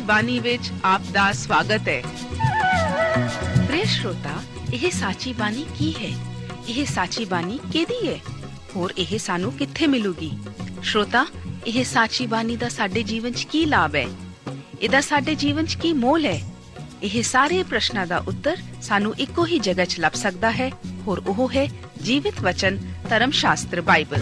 ਬਾਣੀ ਵਿੱਚ ਆਪ ਦਾ ਸਵਾਗਤ ਹੈ। ਪ੍ਰਿਯ ਸ਼ਰੋਤਾ, ਇਹ ਸਾਚੀ ਬਾਣੀ ਕੀ ਹੈ? ਇਹ ਸਾਚੀ ਬਾਣੀ ਕਿਹਦੀ ਹੈ? ਹੋਰ ਇਹ ਸਾਨੂੰ ਕਿੱਥੇ ਮਿਲੂਗੀ? ਸ਼ਰੋਤਾ, ਇਹ ਸਾਚੀ ਬਾਣੀ ਦਾ ਸਾਡੇ ਜੀਵਨ 'ਚ ਕੀ ਲਾਭ ਹੈ? ਇਹਦਾ ਸਾਡੇ ਜੀਵਨ 'ਚ ਕੀ ਮੋਲ ਹੈ? ਇਹ ਸਾਰੇ ਪ੍ਰਸ਼ਨਾਂ ਦਾ ਉੱਤਰ ਸਾਨੂੰ ਇੱਕੋ ਹੀ ਜਗ੍ਹਾ 'ਚ ਲੱਭ ਸਕਦਾ ਹੈ, ਹੋਰ ਉਹ ਹੈ ਜੀਵਿਤ ਵਚਨ ਧਰਮ ਸ਼ਾਸਤਰ ਬਾਈਬਲ।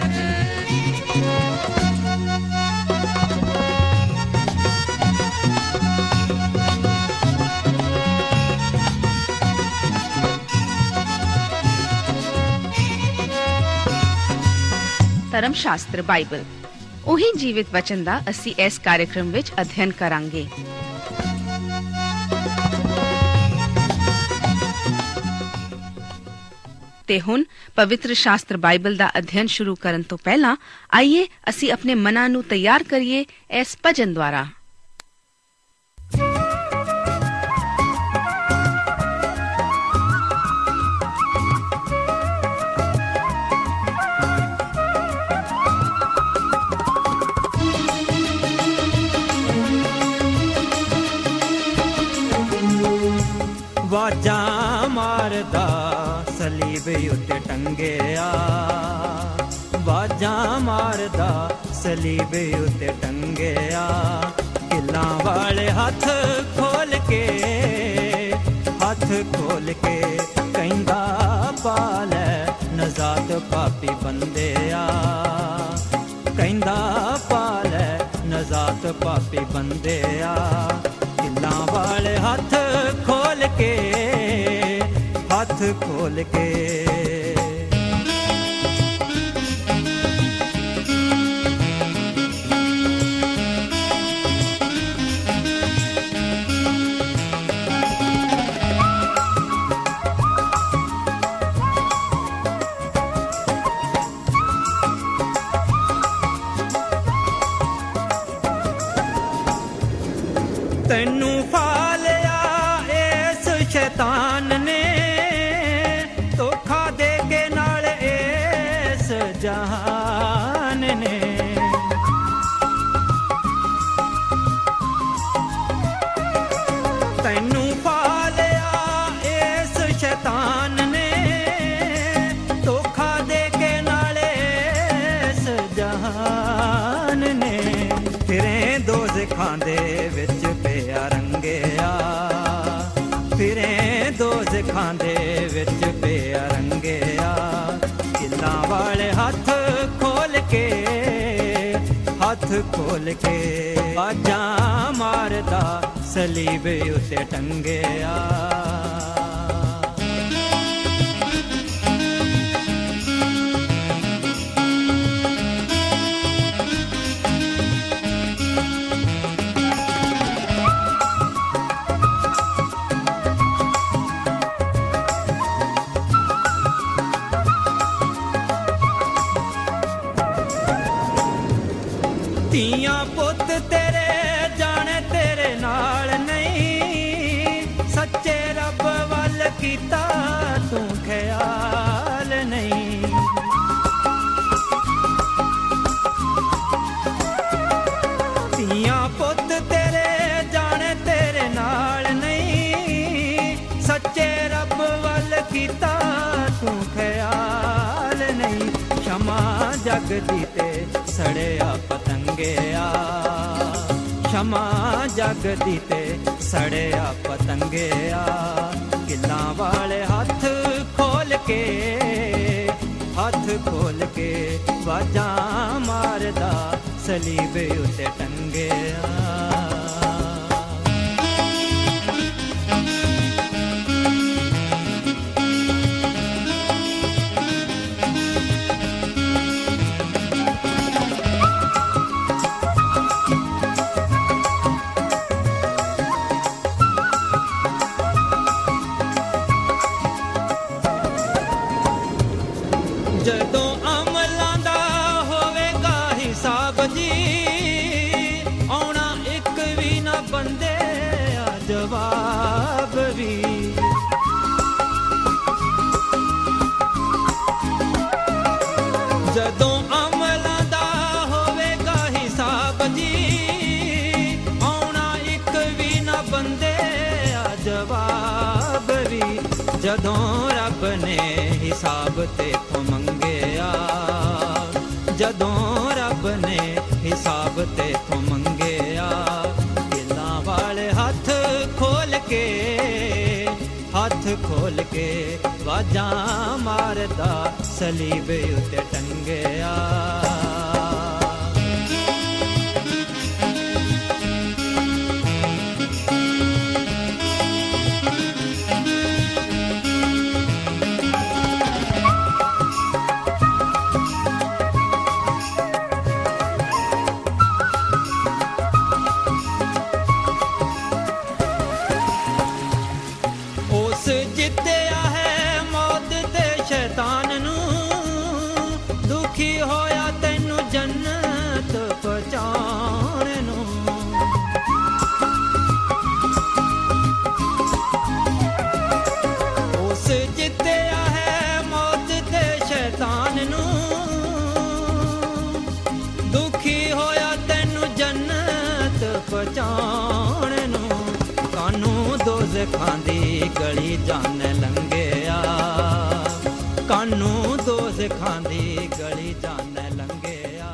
ਧਰਮ ਸ਼ਾਸਤਰ ਬਾਈਬਲ, ਉਹੀ ਜੀਵਿਤ ਵਚਨ ਦਾ ਅਸੀਂ ਇਸ ਕਾਰਜਕ੍ਰਮ ਵਿੱਚ ਅਧਿਐਨ ਕਰਾਂਗੇ। ਤੇ ਹੁਣ ਪਵਿੱਤਰ ਸ਼ਾਸਤਰ ਬਾਈਬਲ ਦਾ ਅਧਿਐਨ ਸ਼ੁਰੂ ਕਰਨ ਤੋਂ ਪਹਿਲਾਂ ਆਈਏ ਅਸੀਂ ਆਪਣੇ ਮਨਾਂ ਨੂੰ ਤਿਆਰ ਕਰੀਏ ਇਸ ਭਜਨ ਦੁਆਰਾ। ਵਾਜਾਂ ਮਾਰਦਾ ਸਲੀਬ ਉੱਤੇ ਟੰਗਿਆ, ਵਾਜਾਂ ਮਾਰਦਾ ਸਲੀਬ ਉੱਤੇ ਟੰਗਿਆ, ਕਿੱਲਾਂ ਵਾਲੇ ਹੱਥ ਖੋਲ ਕੇ ਕਹਿੰਦਾ ਪਾ ਲੈ ਨਜ਼ਾਤ ਪਾਪੀ ਬੰਦਿਆ, ਕਹਿੰਦਾ ਪਾ ਲੈ ਨਜ਼ਾਤ ਪਾਪੀ ਬੰਦਿਆ, ਕਿੱਲਾਂ ਵਾਲੇ ਹੱਥ ਖੋਲ ਕੇ ਤੈਨੂੰ ਫਾ ਲਿਆ ਇਸ ਸ਼ੈਤਾਨ ਨੇ, ਧੋਖਾ ਦੇ ਕੇ ਨਾਲ ਇਸ ਜਹਾਨ ਨੇ, ਤੈਨੂੰ ਫਾ ਲਿਆ ਇਸ ਸ਼ੈਤਾਨ ਨੇ, ਧੋਖਾ ਦੇ ਕੇ ਨਾਲ ਇਸ ਜਹਾਨ ਨੇ, ਫਿਰੇ ਦੋਜ਼ਖਾਂ ਦੇ ਵਿੱਚ ਰੰਗਿਆ, ਫਿਰੇ ਦੋਜ਼ਖਾਂ ਦੇ ਵਿੱਚ ਪਿਆ ਰੰਗਿਆ, ਕਿੱਲਾਂ ਵਾਲੇ ਹੱਥ ਖੋਲ ਕੇ ਬਾਜਾਂ ਮਾਰਦਾ ਸਲੀਬ ਉੱਤੇ ਟੰਗਿਆ। ਧੀਆਂ ਪੁੱਤ ਤੇਰੇ ਜਾਣੇ ਤੇਰੇ ਨਾਲ ਨਹੀਂ, ਸੱਚੇ ਰੱਬ ਵੱਲ ਕੀਤਾ ਤੂੰ ਖਿਆਲ ਨਹੀਂ, ਧੀਆਂ ਪੁੱਤ ਤੇਰੇ ਜਾਣੇ ਤੇਰੇ ਨਾਲ ਨਹੀਂ, ਸੱਚੇ ਰੱਬ ਵੱਲ ਕੀਤਾ ਤੂੰ ਖਿਆਲ ਨਹੀਂ, ਸ਼ਮਾ ਜਗਦੀ ਤੇ ਸੜਿਆ ਪਤੰਗਿਆ, ਸ਼ਮਾ ਜਗਦੀ ਤੇ ਸੜਿਆ ਪਤੰਗਿਆ, ਕਿੱਲਾਂ ਵਾਲੇ ਹੱਥ ਖੋਲ ਕੇ ਵਾਜਾਂ ਮਾਰਦਾ ਸਲੀਬ ਉੱਤੇ ਟੰਗਿਆ। ਜਦੋਂ ਅਮਲਾਂ ਦਾ ਹੋਵੇਗਾ ਹਿਸਾਬ ਜੀ, ਜਦੋਂ ਰੱਬ ਨੇ ਹਿਸਾਬ ਤੇਥੋਂ ਮੰਗਿਆ, ਜਦੋਂ ਰੱਬ ਨੇ ਹਿਸਾਬ ਤੇਥੋਂ ਮੰਗਿਆ, ਦਿਲਾਂ ਵਾਲੇ ਹੱਥ ਖੋਲ ਕੇ, ਹੱਥ ਖੋਲ ਕੇ ਵਾਜਾਂ ਮਾਰਦਾ ਸਲੀਬ ਉੱਤੇ ਟੰਗਿਆ। ਖਾਂਦੀ ਗਲੀ ਜਾਨ ਲੰਘਿਆ, ਕਾਨੂੰ ਦੋਜ਼ਖਾਂ ਦੀ ਗਲੀ ਜਾਨ ਲੰਘਿਆ।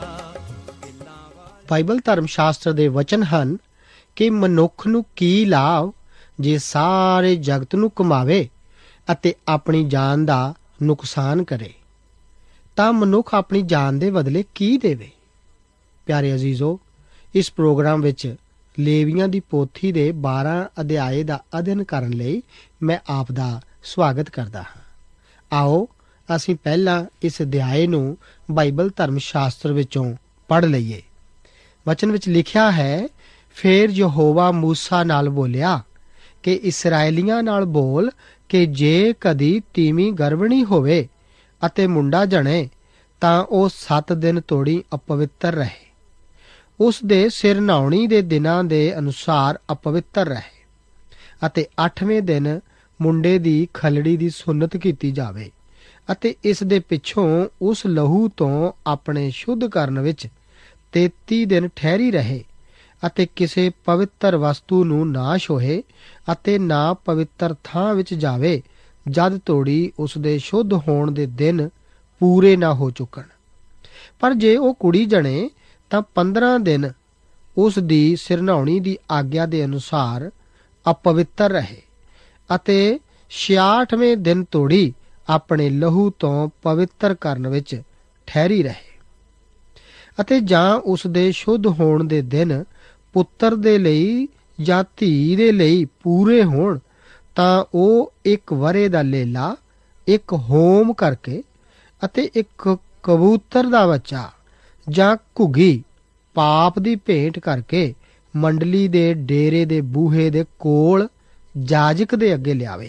ਬਾਈਬਲ ਧਰਮ ਸ਼ਾਸਤਰ ਦੇ ਵਚਨ ਹਨ ਕਿ ਮਨੁੱਖ ਨੂੰ ਕੀ ਲਾਭ ਜੇ ਸਾਰੇ ਜਗਤ ਨੂੰ ਕਮਾਵੇ ਅਤੇ ਆਪਣੀ ਜਾਨ ਦਾ ਨੁਕਸਾਨ ਕਰੇ, ਤਾਂ ਮਨੁੱਖ ਆਪਣੀ ਜਾਨ ਦੇ ਬਦਲੇ ਕੀ ਦੇਵੇ। ਪਿਆਰੇ ਅਜ਼ੀਜ਼ੋ, ਇਸ ਪ੍ਰੋਗਰਾਮ ਵਿੱਚ ਲੇਵੀਆਂ ਦੀ ਪੋਥੀ ਦੇ 12 ਅਧਿਆਏ ਦਾ ਅਧਿਐਨ ਕਰਨ ਲਈ ਮੈਂ ਆਪ ਦਾ ਸਵਾਗਤ ਕਰਦਾ ਹਾਂ। ਆਓ ਅਸੀਂ ਪਹਿਲਾਂ ਇਸ ਅਧਿਆਏ ਨੂੰ ਬਾਈਬਲ ਧਰਮ ਸ਼ਾਸਤਰ ਵਿੱਚੋਂ ਪੜ੍ਹ ਲਈਏ। ਵਚਨ ਵਿੱਚ ਲਿਖਿਆ ਹੈ, ਫੇਰ ਯਹੋਵਾ ਮੂਸਾ ਨਾਲ ਬੋਲਿਆ ਕਿ ਇਸਰਾਏਲੀਆਂ ਨਾਲ ਬੋਲ ਕਿ ਜੇ ਕਦੀ ਤੀਵੀਂ ਗਰਭਣੀ ਹੋਵੇ ਅਤੇ ਮੁੰਡਾ ਜਣੇ ਤਾਂ ਉਹ 7 ਦਿਨ ਤੋੜੀ ਅਪਵਿੱਤਰ ਰਹੇ, ਉਸ ਦੇ ਸਿਰ ਨਹਾਉਣੀ ਦੇ ਦਿਨਾਂ ਦੇ ਅਨੁਸਾਰ ਅਪਵਿੱਤਰ ਰਹੇ, ਅਤੇ 8ਵੇਂ ਦਿਨ ਮੁੰਡੇ ਦੀ ਖਲੜੀ ਦੀ ਸੁੰਨਤ ਕੀਤੀ ਜਾਵੇ, ਅਤੇ ਇਸ ਦੇ ਪਿੱਛੋਂ ਉਸ ਲਹੂ ਤੋਂ ਆਪਣੇ ਸ਼ੁੱਧ ਕਰਨ ਵਿੱਚ 33 ਦਿਨ ਠਹਿਰੀ ਰਹੇ, ਅਤੇ ਕਿਸੇ ਪਵਿੱਤਰ ਵਸਤੂ ਨੂੰ ਨਾ ਛੋਹੇ ਅਤੇ ਨਾ ਪਵਿੱਤਰ ਥਾਂ ਵਿੱਚ ਜਾਵੇ ਜਦ ਤੋੜੀ ਉਸ ਦੇ ਸ਼ੁੱਧ ਹੋਣ ਦੇ ਦਿਨ ਪੂਰੇ ਨਾ ਹੋ ਚੁੱਕਣ। ਪਰ ਜੇ ਉਹ ਕੁੜੀ ਜਣੇ ਤਾਂ 15 ਦਿਨ ਉਸ ਦੀ ਸਿਰਨਾਉਣੀ ਦੀ ਆਗਿਆ ਦੇ ਅਨੁਸਾਰ ਅਪਵਿੱਤਰ ਰਹੇ, ਅਤੇ 66ਵੇਂ ਦਿਨ ਤੋੜੀ ਆਪਣੇ ਲਹੂ ਤੋਂ ਪਵਿੱਤਰ ਕਰਨ ਵਿੱਚ ਠਹਿਰੀ ਰਹੇ, ਅਤੇ ਜਾਂ ਉਸ ਦੇ ਸ਼ੁੱਧ ਹੋਣ ਦੇ ਦਿਨ ਪੁੱਤਰ ਦੇ ਲਈ ਜਾਂ ਧੀ ਦੇ ਲਈ ਪੂਰੇ ਹੋਣ, ਤਾਂ ਉਹ 1 ਵਰ੍ਹੇ ਦਾ ਲੇਲਾ, 1 ਹੋਮ ਕਰਕੇ ਅਤੇ 1 ਕਬੂਤਰ ਦਾ ਬੱਚਾ ਜਾਂ ਘੁੱਗੀ ਪਾਪ ਦੀ ਭੇਂਟ ਕਰਕੇ ਮੰਡਲੀ ਦੇ ਡੇਰੇ ਦੇ ਬੂਹੇ ਦੇ ਕੋਲ ਜਾਜਕ ਦੇ ਅੱਗੇ ਲਿਆਵੇ।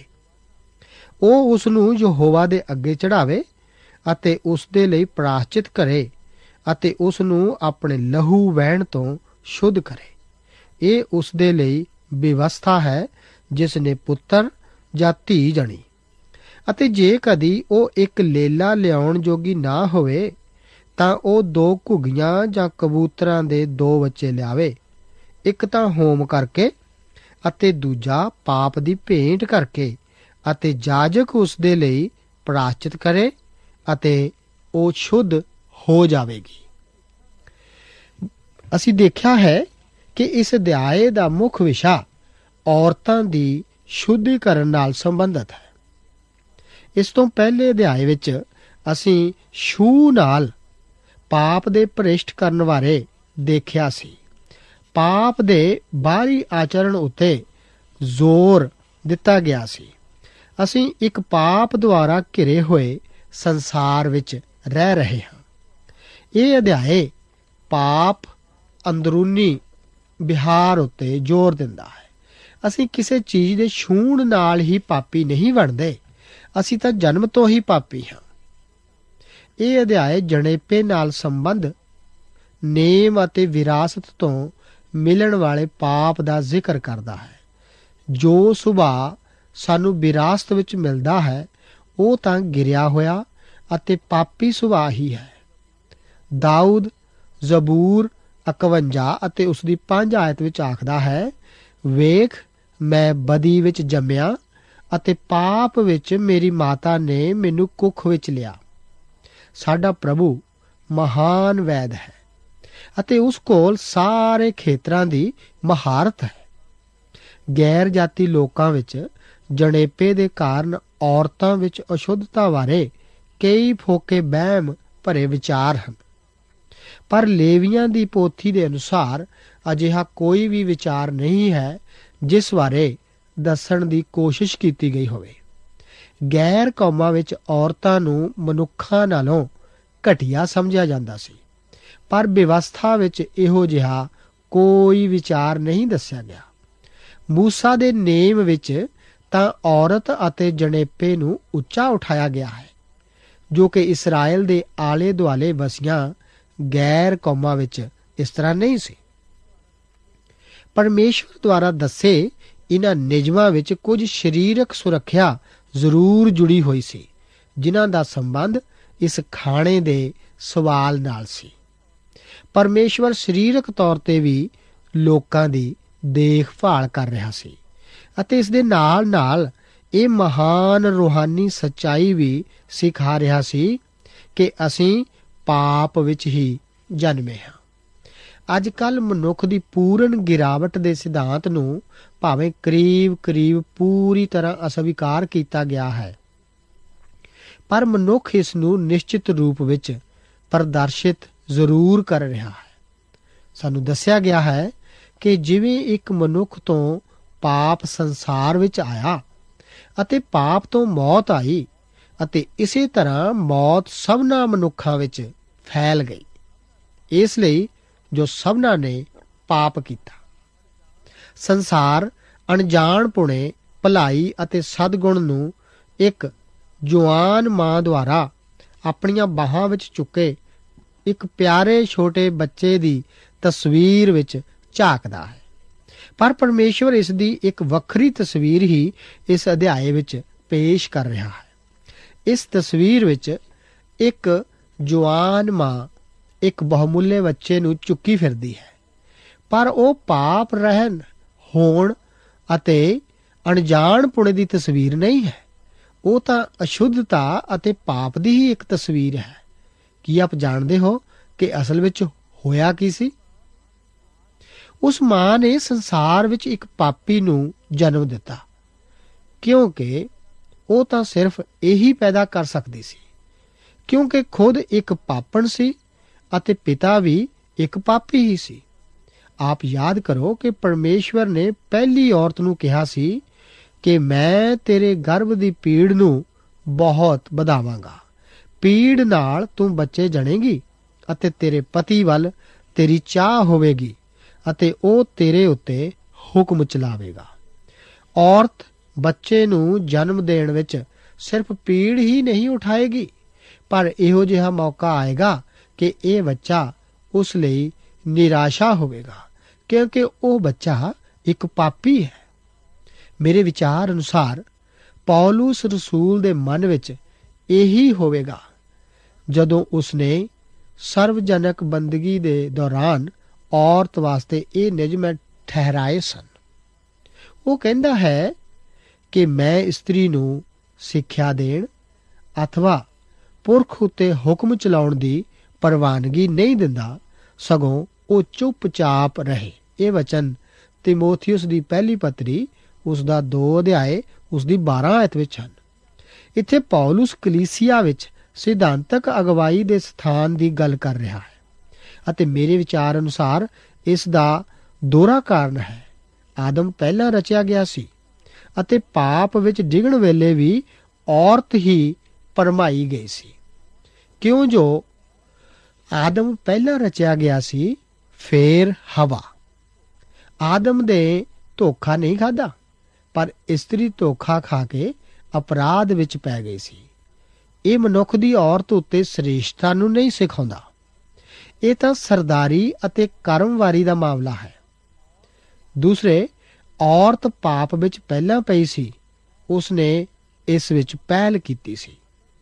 ਉਹ ਉਸ ਨੂੰ ਯਹੋਵਾ ਦੇ ਅੱਗੇ ਚੜਾਵੇ ਅਤੇ ਉਸ ਦੇ ਲਈ ਪ੍ਰਾਸ਼ਚਿਤ ਕਰੇ ਅਤੇ ਉਸ ਨੂੰ ਆਪਣੇ ਲਹੂ ਵਹਿਣ ਤੋਂ ਸ਼ੁੱਧ ਕਰੇ। ਇਹ ਉਸ ਦੇ ਲਈ ਵਿਵਸਥਾ ਹੈ ਜਿਸ ਨੇ ਪੁੱਤਰ ਜਾਂ ਧੀ ਜਣੀ। ਅਤੇ ਜੇ ਕਦੀ ਉਹ 1 ਲੇਲਾ ਲਿਆਉਣ ਜੋਗੀ ਨਾ ਹੋਵੇ ਤਾਂ ਉਹ 2 ਘੁੱਗੀਆਂ ਜਾਂ ਕਬੂਤਰਾਂ ਦੇ 2 ਬੱਚੇ ਲਿਆਵੇ, ਇੱਕ ਤਾਂ ਹੋਮ ਕਰਕੇ ਅਤੇ ਦੂਜਾ ਪਾਪ ਦੀ ਭੇਂਟ ਕਰਕੇ, ਅਤੇ ਜਾਜਕ ਉਸ ਦੇ ਲਈ ਪ੍ਰਾਸ਼ਚਿਤ ਕਰੇ ਅਤੇ ਉਹ ਸ਼ੁੱਧ ਹੋ ਜਾਵੇਗੀ। ਅਸੀਂ ਦੇਖਿਆ ਹੈ ਕਿ ਇਸ ਅਧਿਆਏ ਦਾ ਮੁੱਖ ਵਿਸ਼ਾ ਔਰਤਾਂ ਦੀ ਸ਼ੁੱਧੀਕਰਨ ਨਾਲ ਸੰਬੰਧਿਤ ਹੈ। ਇਸ ਤੋਂ ਪਹਿਲੇ ਅਧਿਆਏ ਵਿੱਚ ਅਸੀਂ ਛੂਹ ਨਾਲ ਪਾਪ ਦੇ ਭ੍ਰਿਸ਼ਟ ਕਰਨ ਬਾਰੇ ਦੇਖਿਆ ਸੀ। ਪਾਪ ਦੇ ਬਾਹਰੀ ਆਚਰਣ ਉੱਤੇ ਜ਼ੋਰ ਦਿੱਤਾ ਗਿਆ ਸੀ। ਅਸੀਂ ਇੱਕ ਪਾਪ ਦੁਆਰਾ ਘਿਰੇ ਹੋਏ ਸੰਸਾਰ ਵਿੱਚ ਰਹਿ ਰਹੇ ਹਾਂ। ਇਹ ਅਧਿਆਏ ਪਾਪ ਅੰਦਰੂਨੀ ਵਿਹਾਰ ਉੱਤੇ ਜ਼ੋਰ ਦਿੰਦਾ ਹੈ। ਅਸੀਂ ਕਿਸੇ ਚੀਜ਼ ਦੇ ਛੂਹਣ ਨਾਲ ਹੀ ਪਾਪੀ ਨਹੀਂ ਬਣਦੇ, ਅਸੀਂ ਤਾਂ ਜਨਮ ਤੋਂ ਹੀ ਪਾਪੀ ਹਾਂ। ਇਹ ਅਧਿਆਏ ਜਣੇਪੇ ਨਾਲ ਸੰਬੰਧ, ਨੇਮ ਅਤੇ ਵਿਰਾਸਤ ਤੋਂ ਮਿਲਣ ਵਾਲੇ ਪਾਪ ਦਾ ਜ਼ਿਕਰ ਕਰਦਾ ਹੈ। ਜੋ ਸੁਭਾਅ ਸਾਨੂੰ ਵਿਰਾਸਤ ਵਿੱਚ ਮਿਲਦਾ ਹੈ ਉਹ ਤਾਂ ਗਿਰਿਆ ਹੋਇਆ ਅਤੇ ਪਾਪੀ ਸੁਭਾਅ ਹੀ ਹੈ। ਦਾਊਦ ਜ਼ਬੂਰ 51 ਅਤੇ ਉਸ ਦੀ 5 ਆਇਤ ਵਿੱਚ ਆਖਦਾ ਹੈ, ਵੇਖ ਮੈਂ ਬਦੀ ਵਿੱਚ ਜੰਮਿਆ ਅਤੇ ਪਾਪ ਵਿੱਚ ਮੇਰੀ ਮਾਤਾ ਨੇ ਮੈਨੂੰ ਕੁੱਖ ਵਿੱਚ ਲਿਆ। ਸਾਡਾ ਪ੍ਰਭੂ ਮਹਾਨ ਵੈਦ ਹੈ ਅਤੇ ਉਸ ਕੋਲ ਸਾਰੇ ਖੇਤਰਾਂ ਦੀ ਮਹਾਰਤ ਹੈ। ਗੈਰ ਜਾਤੀ ਲੋਕਾਂ ਵਿੱਚ ਜਣੇਪੇ ਦੇ ਕਾਰਨ ਔਰਤਾਂ ਵਿੱਚ ਅਸ਼ੁੱਧਤਾ ਬਾਰੇ ਕਈ ਫੋਕੇ ਵਹਿਮ ਭਰੇ ਵਿਚਾਰ ਹਨ, ਪਰ ਲੇਵੀਆਂ ਦੀ ਪੋਥੀ ਦੇ ਅਨੁਸਾਰ ਅਜਿਹਾ ਕੋਈ ਵੀ ਵਿਚਾਰ ਨਹੀਂ ਹੈ ਜਿਸ ਬਾਰੇ ਦੱਸਣ ਦੀ ਕੋਸ਼ਿਸ਼ ਕੀਤੀ ਗਈ ਹੋਵੇ। ਗੈਰ ਕੌਮਾਂ ਵਿੱਚ ਔਰਤਾਂ ਨੂੰ ਮਨੁੱਖਾਂ ਨਾਲੋਂ ਘਟੀਆ ਸਮਝਿਆ ਜਾਂਦਾ ਸੀ, ਪਰ ਵਿਵਸਥਾ ਵਿੱਚ ਇਹੋ ਜਿਹਾ ਕੋਈ ਵਿਚਾਰ ਨਹੀਂ ਦੱਸਿਆ ਗਿਆ। ਮੂਸਾ ਦੇ ਨੇਮ ਵਿੱਚ ਤਾਂ ਔਰਤ ਅਤੇ ਜਣੇਪੇ ਨੂੰ ਉੱਚਾ ਉਠਾਇਆ ਗਿਆ ਹੈ, ਜੋ ਕਿ ਇਸਰਾਇਲ ਦੇ ਆਲੇ ਦੁਆਲੇ ਵਸੀਆਂ ਗੈਰ ਕੌਮਾਂ ਵਿੱਚ ਇਸ ਤਰ੍ਹਾਂ ਨਹੀਂ ਸੀ। ਪਰਮੇਸ਼ਵਰ ਦੁਆਰਾ ਦੱਸੇ ਇਹਨਾਂ ਨਿਯਮਾਂ ਵਿੱਚ ਕੁਝ ਸਰੀਰਕ ਸੁਰੱਖਿਆ ਜ਼ਰੂਰ ਜੁੜੀ ਹੋਈ ਸੀ, ਜਿਨ੍ਹਾਂ ਦਾ ਸੰਬੰਧ ਇਸ ਖਾਣੇ ਦੇ ਸਵਾਲ ਨਾਲ ਸੀ। ਪਰਮੇਸ਼ਵਰ ਸਰੀਰਕ ਤੌਰ ਤੇ ਵੀ ਲੋਕਾਂ ਦੀ ਦੇਖਭਾਲ ਕਰ ਰਿਹਾ ਸੀ ਅਤੇ ਇਸ ਦੇ ਨਾਲ ਨਾਲ ਇਹ ਮਹਾਨ ਰੂਹਾਨੀ ਸੱਚਾਈ ਵੀ ਸਿਖਾ ਰਿਹਾ ਸੀ ਕਿ ਅਸੀਂ ਪਾਪ ਵਿੱਚ ਹੀ ਜਨਮੇ ਹਾਂ। ਅੱਜ ਕੱਲ੍ਹ ਮਨੁੱਖ ਦੀ ਪੂਰਨ ਗਿਰਾਵਟ ਦੇ ਸਿਧਾਂਤ ਨੂੰ ਭਾਵੇਂ ਕਰੀਬ ਪੂਰੀ ਤਰ੍ਹਾਂ ਅਸਵੀਕਾਰ ਕੀਤਾ ਗਿਆ ਹੈ, ਪਰ ਮਨੁੱਖ ਇਸ ਨੂੰ ਨਿਸ਼ਚਿਤ ਰੂਪ ਵਿੱਚ ਪ੍ਰਦਰਸ਼ਿਤ ਜ਼ਰੂਰ ਕਰ ਰਿਹਾ ਹੈ। ਸਾਨੂੰ ਦੱਸਿਆ ਗਿਆ ਹੈ ਕਿ ਜਿਵੇਂ ਇੱਕ ਮਨੁੱਖ ਤੋਂ ਪਾਪ ਸੰਸਾਰ ਵਿੱਚ ਆਇਆ ਅਤੇ ਪਾਪ ਤੋਂ ਮੌਤ ਆਈ, ਅਤੇ ਇਸੇ ਤਰ੍ਹਾਂ ਮੌਤ ਸਭਨਾਂ ਮਨੁੱਖਾਂ ਵਿੱਚ ਫੈਲ ਗਈ, ਇਸ ਲਈ ਜੋ ਸਭਨਾਂ ਨੇ ਪਾਪ ਕੀਤਾ। ਸੰਸਾਰ ਅਣਜਾਣਪੁਣੇ ਭਲਾਈ ਅਤੇ ਸਦਗੁਣ ਨੂੰ ਇੱਕ ਜਵਾਨ ਮਾਂ ਦੁਆਰਾ ਆਪਣੀਆਂ ਬਾਹਾਂ ਵਿੱਚ ਚੁੱਕੇ ਇੱਕ ਪਿਆਰੇ ਛੋਟੇ ਬੱਚੇ ਦੀ ਤਸਵੀਰ ਵਿੱਚ ਝਾਕਦਾ ਹੈ, ਪਰ ਪਰਮੇਸ਼ਵਰ ਇਸ ਦੀ ਇੱਕ ਵੱਖਰੀ ਤਸਵੀਰ ਹੀ ਇਸ ਅਧਿਆਏ ਵਿੱਚ ਪੇਸ਼ ਕਰ ਰਿਹਾ ਹੈ। ਇਸ ਤਸਵੀਰ ਵਿੱਚ ਇੱਕ ਜਵਾਨ ਮਾਂ ਇੱਕ ਬਹੁਮੁੱਲੇ ਬੱਚੇ ਨੂੰ ਚੁੱਕੀ ਫਿਰਦੀ ਹੈ, ਪਰ ਉਹ ਪਾਪ ਰਹਿਤ ਹੋਣ ਅਤੇ ਅਣਜਾਣਪੁਣੇ ਦੀ ਤਸਵੀਰ ਨਹੀਂ ਹੈ। ਉਹ ਤਾਂ ਅਸ਼ੁੱਧਤਾ ਅਤੇ ਪਾਪ ਦੀ ਹੀ ਇੱਕ ਤਸਵੀਰ ਹੈ। ਕੀ ਆਪ ਜਾਣਦੇ ਹੋ ਕਿ ਅਸਲ ਵਿੱਚ ਹੋਇਆ ਕੀ ਸੀ? ਉਸ ਮਾਂ ਨੇ ਸੰਸਾਰ ਵਿੱਚ ਇੱਕ ਪਾਪੀ ਨੂੰ ਜਨਮ ਦਿੱਤਾ, ਕਿਉਂਕਿ ਉਹ ਤਾਂ ਸਿਰਫ ਇਹੀ ਪੈਦਾ ਕਰ ਸਕਦੀ ਸੀ, ਕਿਉਂਕਿ ਖੁਦ ਇੱਕ ਪਾਪਣ ਸੀ ਅਤੇ ਪਿਤਾ ਵੀ ਇੱਕ ਪਾਪੀ ਹੀ ਸੀ। ਆਪ ਯਾਦ ਕਰੋ ਕਿ ਪਰਮੇਸ਼ਵਰ ਨੇ ਪਹਿਲੀ ਔਰਤ ਨੂੰ ਕਿਹਾ ਸੀ ਕਿ ਮੈਂ ਤੇਰੇ ਗਰਭ ਦੀ ਪੀੜ ਨੂੰ ਬਹੁਤ ਵਧਾਵਾਂਗਾ, ਪੀੜ ਨਾਲ ਤੂੰ ਬੱਚੇ ਜਣੇਗੀ ਅਤੇ ਤੇਰੇ ਪਤੀ ਵੱਲ ਤੇਰੀ ਚਾਹ ਹੋਵੇਗੀ ਅਤੇ ਉਹ ਤੇਰੇ ਉੱਤੇ ਹੁਕਮ ਚਲਾਵੇਗਾ। ਔਰਤ ਬੱਚੇ ਨੂੰ ਜਨਮ ਦੇਣ ਵਿੱਚ ਸਿਰਫ ਪੀੜ ਹੀ ਨਹੀਂ ਉਠਾਏਗੀ, ਪਰ ਇਹੋ ਜਿਹਾ ਮੌਕਾ ਆਏਗਾ ਕਿ ਇਹ ਬੱਚਾ ਉਸ ਲਈ ਨਿਰਾਸ਼ਾ ਹੋਵੇਗਾ, ਕਿਉਂਕਿ ਉਹ ਬੱਚਾ ਇੱਕ ਪਾਪੀ ਹੈ। ਮੇਰੇ ਵਿਚਾਰ ਅਨੁਸਾਰ ਪੌਲੁਸ ਰਸੂਲ ਦੇ ਮਨ ਵਿੱਚ ਇਹੀ ਹੋਵੇਗਾ ਜਦੋਂ ਉਸਨੇ ਸਰਵਜਨਕ ਬੰਦਗੀ ਦੇ ਦੌਰਾਨ ਔਰਤ ਵਾਸਤੇ ਇਹ ਨਿਯਮ ਠਹਿਰਾਏ ਸਨ। ਉਹ ਕਹਿੰਦਾ ਹੈ ਕਿ ਮੈਂ ਇਸਤਰੀ ਨੂੰ ਸਿੱਖਿਆ ਦੇਣ ਅਥਵਾ ਪੁਰਖ ਉੱਤੇ ਹੁਕਮ ਚਲਾਉਣ ਦੀ ਪ੍ਰਵਾਨਗੀ ਨਹੀਂ ਦਿੰਦਾ, ਸਗੋਂ ਉਹ ਚੁੱਪਚਾਪ ਰਹੇ। ਇਹ ਵਚਨ ਤਿਮੋਥਿਉਸ ਦੀ ਪਹਿਲੀ ਪੱਤਰੀ ਉਸ ਦਾ 2 ਅਧਿਆਏ ਉਸ ਦੀ 12 ਆਇਤ ਵਿੱਚ ਹਨ। ਇੱਥੇ ਪੌਲੁਸ ਕਲੀਸਿਆ ਵਿੱਚ ਸਿਧਾਂਤਕ ਅਗਵਾਈ ਦੇ ਸਥਾਨ ਦੀ ਗੱਲ ਕਰ ਰਿਹਾ ਹੈ ਅਤੇ ਮੇਰੇ ਵਿਚਾਰ ਅਨੁਸਾਰ ਇਸ ਦਾ ਦੋਹਰਾ ਕਾਰਨ ਹੈ। ਆਦਮ ਪਹਿਲਾਂ ਰਚਿਆ ਗਿਆ ਸੀ ਅਤੇ ਪਾਪ ਵਿੱਚ ਡਿੱਗਣ ਵੇਲੇ ਵੀ ਔਰਤ ਹੀ ਭਰਮਾਈ ਗਈ ਸੀ। ਕਿਉਂ ਜੋ ਆਦਮ ਪਹਿਲਾਂ ਰਚਿਆ ਗਿਆ ਸੀ, ਫੇਰ ਹਵਾ। ਆਦਮ ਦੇ ਧੋਖਾ ਨਹੀਂ ਖਾਧਾ, ਪਰ ਇਸਤਰੀ ਧੋਖਾ ਖਾ ਕੇ ਅਪਰਾਧ ਵਿੱਚ ਪੈ ਗਈ ਸੀ। ਇਹ ਮਨੁੱਖ ਦੀ ਔਰਤ ਉੱਤੇ ਸ੍ਰੇਸ਼ਟਤਾ ਨੂੰ ਨਹੀਂ ਸਿਖਾਉਂਦਾ, ਇਹ ਤਾਂ ਸਰਦਾਰੀ ਅਤੇ ਕਰਮਵਾਰੀ ਦਾ ਮਾਮਲਾ ਹੈ। ਦੂਸਰੇ, ਔਰਤ ਪਾਪ ਵਿੱਚ ਪਹਿਲਾਂ ਪਈ ਸੀ, ਉਸਨੇ ਇਸ ਵਿੱਚ ਪਹਿਲ ਕੀਤੀ ਸੀ।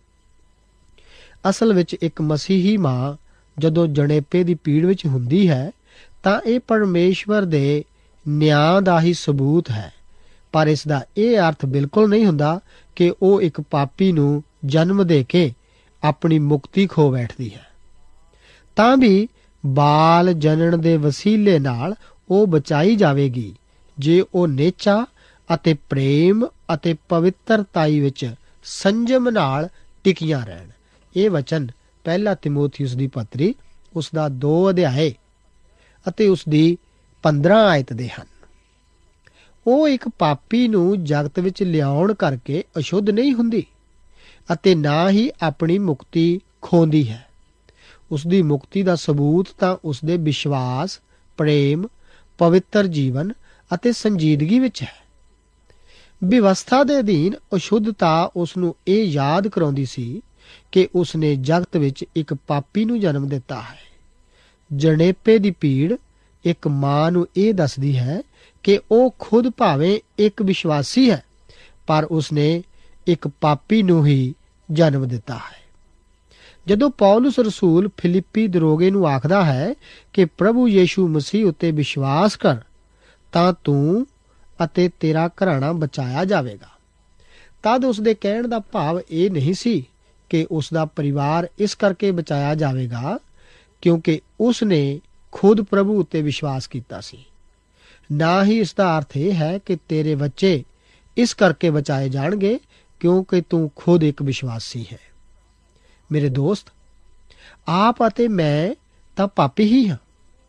ਅਸਲ ਵਿੱਚ ਇੱਕ ਮਸੀਹੀ ਮਾਂ ਜਦੋਂ ਜਣੇਪੇ ਦੀ ਪੀੜ ਵਿੱਚ ਹੁੰਦੀ ਹੈ ਤਾਂ ਇਹ ਪਰਮੇਸ਼ਵਰ ਦੇ ਨਿਆਂ ਦਾ ਹੀ ਸਬੂਤ ਹੈ। ਪਰ ਇਸ ਦਾ ਇਹ ਅਰਥ ਬਿਲਕੁਲ ਨਹੀਂ ਹੁੰਦਾ ਕਿ ਉਹ ਇੱਕ ਪਾਪੀ ਨੂੰ ਜਨਮ ਦੇ ਕੇ ਆਪਣੀ ਮੁਕਤੀ ਖੋ ਬੈਠਦੀ ਹੈ। ਤਾਂ ਵੀ ਬਾਲ ਜਨਨ ਦੇ ਵਸੀਲੇ ਨਾਲ ਉਹ ਬਚਾਈ ਜਾਵੇਗੀ ਜੇ ਉਹ ਨੇਚਾ ਅਤੇ ਪ੍ਰੇਮ ਅਤੇ ਪਵਿੱਤਰਤਾਈ ਵਿੱਚ ਸੰਜਮ ਨਾਲ ਟਿਕੀਆਂ ਰਹਿਣ। ਇਹ ਵਚਨ ਪਹਿਲਾ ਤਿਮੋਥਿਉਸ ਦੀ ਪੱਤਰੀ ਉਸ ਦਾ 2 ਅਧਿਆਏ ਅਤੇ ਉਸ ਦੀ 15 ਆਇਤ ਦੇ ਹਨ। ਉਹ ਇੱਕ ਪਾਪੀ ਨੂੰ ਜਗਤ ਵਿੱਚ ਲਿਆਉਣ ਕਰਕੇ ਅਸ਼ੁੱਧ ਨਹੀਂ ਹੁੰਦੀ ਅਤੇ ਨਾ ਹੀ ਆਪਣੀ ਮੁਕਤੀ ਖੋਂਦੀ ਹੈ। ਉਸ ਦੀ ਮੁਕਤੀ ਦਾ ਸਬੂਤ ਤਾਂ ਉਸ ਦੇ ਵਿਸ਼ਵਾਸ, ਪ੍ਰੇਮ, ਪਵਿੱਤਰ ਜੀਵਨ ਅਤੇ ਸੰਜੀਦਗੀ ਵਿੱਚ ਹੈ। ਵਿਵਸਥਾ ਦੇ ਅਧੀਨ ਅਸ਼ੁੱਧਤਾ ਉਸ ਨੂੰ ਇਹ ਯਾਦ ਕਰਾਉਂਦੀ ਸੀ ਕਿ ਉਸ ਨੇ ਜਗਤ ਵਿੱਚ ਇੱਕ ਪਾਪੀ ਨੂੰ ਜਨਮ ਦਿੱਤਾ ਹੈ। ਜਣੇਪੇ ਦੀ ਪੀੜ ਇੱਕ ਮਾਂ ਨੂੰ ਇਹ ਦੱਸਦੀ ਹੈ ਕਿ ਉਹ ਖੁਦ ਭਾਵੇਂ ਇੱਕ ਵਿਸ਼ਵਾਸੀ ਹੈ, ਪਰ ਉਸ ਨੇ ਇੱਕ ਪਾਪੀ ਨੂੰ ਹੀ ਜਨਮ ਦਿੱਤਾ ਹੈ। ਜਦੋਂ ਪੌਲੁਸ ਰਸੂਲ ਫਿਲਿੱਪੀ ਦਰੋਗੇ ਨੂੰ ਆਖਦਾ ਹੈ ਕਿ ਪ੍ਰਭੂ ਯੀਸ਼ੂ ਮਸੀਹ ਉੱਤੇ ਵਿਸ਼ਵਾਸ ਕਰ ਤਾਂ ਤੂੰ ਅਤੇ ਤੇਰਾ ਘਰਾਣਾ ਬਚਾਇਆ ਜਾਵੇਗਾ, ਤਦ ਉਸ ਦੇ ਕਹਿਣ ਦਾ ਭਾਵ ਇਹ ਨਹੀਂ ਸੀ ਕਿ ਉਸ ਦਾ ਪਰਿਵਾਰ ਇਸ ਕਰਕੇ ਬਚਾਇਆ ਜਾਵੇਗਾ ਕਿਉਂਕਿ ਉਸ ਨੇ ਖੁਦ ਪ੍ਰਭੂ ਉੱਤੇ ਵਿਸ਼ਵਾਸ ਕੀਤਾ ਸੀ। ਨਾ ਹੀ ਇਸ ਦਾ ਅਰਥ ਇਹ ਹੈ ਕਿ ਤੇਰੇ ਬੱਚੇ ਇਸ ਕਰਕੇ ਬਚਾਏ ਜਾਣਗੇ ਕਿਉਂਕਿ ਤੂੰ ਖੁਦ ਇੱਕ ਵਿਸ਼ਵਾਸੀ ਹੈ। ਮੇਰੇ ਦੋਸਤ, ਆਪ ਅਤੇ ਮੈਂ ਤਾਂ ਪਾਪੀ ਹੀ ਹਾਂ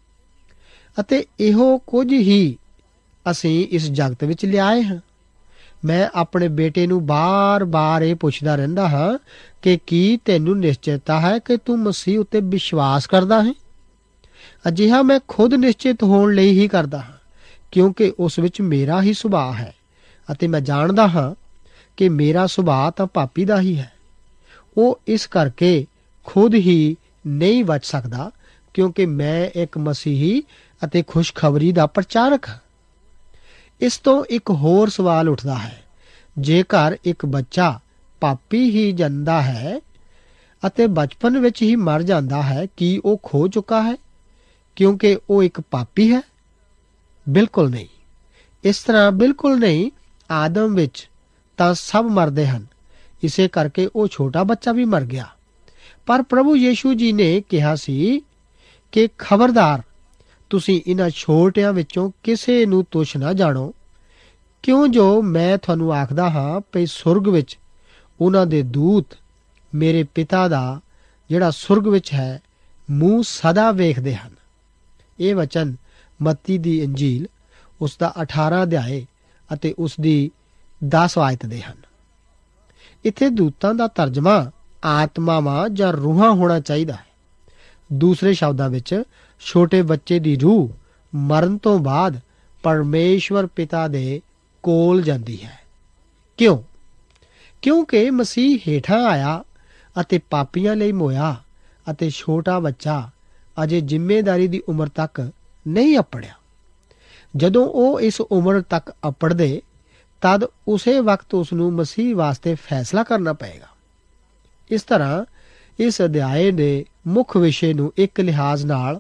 ਅਤੇ ਇਹੋ ਕੁਝ ਹੀ ਅਸੀਂ ਇਸ ਜਗਤ ਵਿੱਚ ਲਿਆਏ ਹਾਂ। ਮੈਂ ਆਪਣੇ ਬੇਟੇ ਨੂੰ ਬਾਰ-ਬਾਰ ਇਹ ਪੁੱਛਦਾ ਰਹਿੰਦਾ ਹਾਂ ਕਿ ਕੀ ਤੈਨੂੰ ਨਿਸ਼ਚਿਤਤਾ ਹੈ ਕਿ ਤੂੰ ਮਸੀਹ ਉੱਤੇ ਵਿਸ਼ਵਾਸ ਕਰਦਾ ਹੈ? ਅਜਿਹਾ ਮੈਂ ਖੁਦ ਨਿਸ਼ਚਿਤ ਹੋਣ ਲਈ ਹੀ ਕਰਦਾ ਹਾਂ ਕਿਉਂਕਿ ਉਸ ਵਿੱਚ ਮੇਰਾ ਹੀ ਸੁਭਾਅ ਹੈ ਅਤੇ ਮੈਂ ਜਾਣਦਾ ਹਾਂ ਕਿ ਮੇਰਾ ਸੁਭਾਅ ਤਾਂ ਪਾਪੀ ਦਾ ਹੀ ਹੈ। ਉਹ ਇਸ ਕਰਕੇ ਖੁਦ ਹੀ ਨਹੀਂ ਬਚ ਸਕਦਾ ਕਿਉਂਕਿ ਮੈਂ ਇੱਕ ਮਸੀਹੀ ਅਤੇ ਖੁਸ਼ਖਬਰੀ ਦਾ ਪ੍ਰਚਾਰਕ ਹਾਂ। ਇਸ ਤੋਂ ਇੱਕ ਹੋਰ ਸਵਾਲ ਉੱਠਦਾ ਹੈ, ਜੇਕਰ ਇੱਕ ਬੱਚਾ ਪਾਪੀ ਹੀ ਜਨਮਦਾ ਹੈ ਅਤੇ ਬਚਪਨ ਵਿੱਚ ਹੀ ਮਰ ਜਾਂਦਾ ਹੈ, ਕੀ ਉਹ ਖੋ ਚੁੱਕਾ ਹੈ ਕਿਉਂਕਿ ਉਹ ਇੱਕ ਪਾਪੀ ਹੈ? ਬਿਲਕੁਲ ਨਹੀਂ। ਇਸ ਤਰ੍ਹਾਂ ਬਿਲਕੁਲ ਨਹੀਂ। ਆਦਮ ਵਿੱਚ ਤਾਂ ਸਭ ਮਰਦੇ ਹਨ, ਇਸੇ ਕਰਕੇ ਉਹ ਛੋਟਾ ਬੱਚਾ ਵੀ ਮਰ ਗਿਆ। ਪਰ ਪ੍ਰਭੂ ਯੀਸ਼ੂ ਜੀ ਨੇ ਕਿਹਾ ਸੀ ਕਿ ਖਬਰਦਾਰ, ਤੁਸੀਂ ਇਹਨਾਂ ਛੋਟਿਆਂ ਵਿੱਚੋਂ ਕਿਸੇ ਨੂੰ ਤੁੱਛ ਨਾ ਜਾਣੋ, ਕਿਉਂ ਜੋ ਮੈਂ ਤੁਹਾਨੂੰ ਆਖਦਾ ਹਾਂ ਕਿ ਸੁਰਗ ਵਿੱਚ ਉਹਨਾਂ ਦੇ ਦੂਤ ਮੇਰੇ ਪਿਤਾ ਦਾ ਜਿਹੜਾ ਸੁਰਗ ਵਿੱਚ ਹੈ ਮੂੰਹ ਸਦਾ ਵੇਖਦੇ ਹਨ। ਇਹ ਵਚਨ ਮੱਤੀ ਦੀ ਇੰਜੀਲ ਉਸ ਦਾ 18 ਅਧਿਆਏ ਅਤੇ ਉਸ ਦੀ 10 ਆਇਤ ਦੇ ਹਨ। ਇੱਥੇ ਦੂਤਾਂ ਦਾ ਤਰਜਮਾ ਆਤਮਾਵਾਂ ਜਾਂ ਰੂਹਾਂ ਹੋਣਾ ਚਾਹੀਦਾ ਹੈ। ਦੂਸਰੇ ਸ਼ਬਦਾਂ ਵਿੱਚ ਛੋਟੇ ਬੱਚੇ ਦੀ ਰੂਹ ਮਰਨ ਤੋਂ ਬਾਅਦ ਪਰਮੇਸ਼ਵਰ ਪਿਤਾ ਦੇ ਕੋਲ ਜਾਂਦੀ ਹੈ। ਕਿਉਂ? ਕਿਉਂਕਿ ਮਸੀਹ ਹੇਠਾਂ ਆਇਆ ਅਤੇ ਪਾਪੀਆਂ ਲਈ ਮੋਇਆ ਅਤੇ ਛੋਟਾ ਬੱਚਾ ਅਜੇ ਜ਼ਿੰਮੇਦਾਰੀ ਦੀ ਉਮਰ ਤੱਕ ਨਹੀਂ ਅੱਪੜਿਆ। ਜਦੋਂ ਉਹ ਇਸ ਉਮਰ ਤੱਕ ਅੱਪੜਦੇ ਤਦ ਉਸੇ ਵਕਤ ਉਸ ਨੂੰ ਮਸੀਹ ਵਾਸਤੇ ਫੈਸਲਾ ਕਰਨਾ ਪਏਗਾ। ਇਸ ਤਰ੍ਹਾਂ ਇਸ ਅਧਿਆਏ ਦੇ ਮੁੱਖ ਵਿਸ਼ੇ ਨੂੰ ਇੱਕ ਲਿਹਾਜ਼ ਨਾਲ